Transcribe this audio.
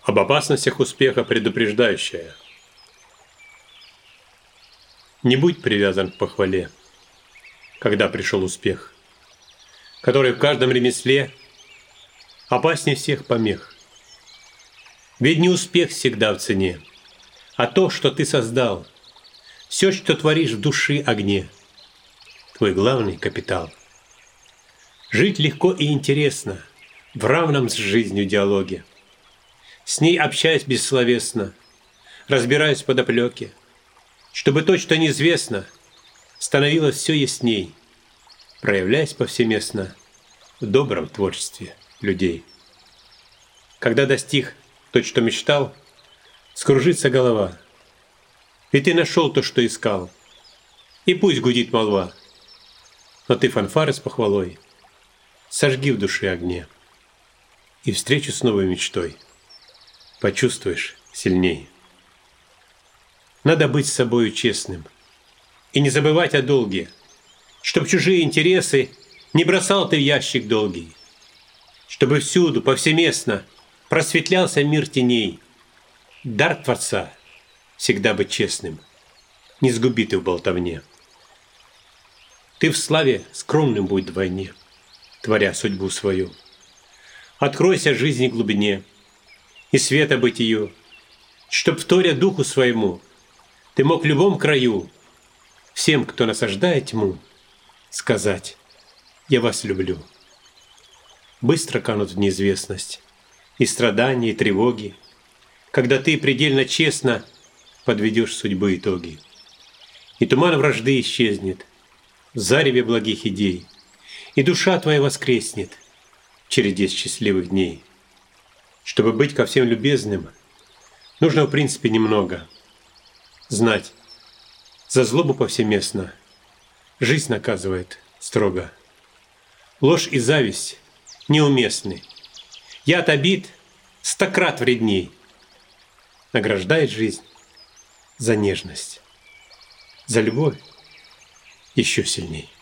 Об опасностях успеха предупреждающая. Не будь привязан к похвале, когда пришел успех, который в каждом ремесле опаснее всех помех. Ведь не успех всегда в цене, а то, что ты создал, все, что творишь в души огне, твой главный капитал. Жить легко и интересно в равном с жизнью диалоге, с ней общаясь бессловесно, разбираясь в подоплеке, чтобы то, что неизвестно, становилось все ясней, проявляясь повсеместно в добром творчестве людей. Когда достиг то, что мечтал, скружится голова, ведь ты нашел то, что искал, и пусть гудит молва, но ты фанфары с похвалой сожги в душе огне, и встречу с новой мечтой почувствуешь сильней. Надо быть с собою честным и не забывать о долге, чтоб чужие интересы не бросал ты в ящик долгий, чтобы всюду, повсеместно просветлялся мир теней. Дар Творца всегда быть честным, не сгуби ты в болтовне. Ты в славе скромным будь вдвойне, творя судьбу свою. Откройся жизни глубине и света бытию, чтоб, вторя духу своему, ты мог в любом краю всем, кто насаждает тьму, сказать: «Я вас люблю». Быстро канут в неизвестность и страдания, и тревоги, когда ты предельно честно подведешь судьбы итоги. И туман вражды исчезнет в зареве благих идей, и душа твоя воскреснет в череде счастливых дней. Чтобы быть ко всем любезным, нужно в принципе немного. Знать, за злобу повсеместно жизнь наказывает строго. Ложь и зависть неуместны. Яд обид 100 крат вредней. Награждает жизнь за нежность, за любовь еще сильней.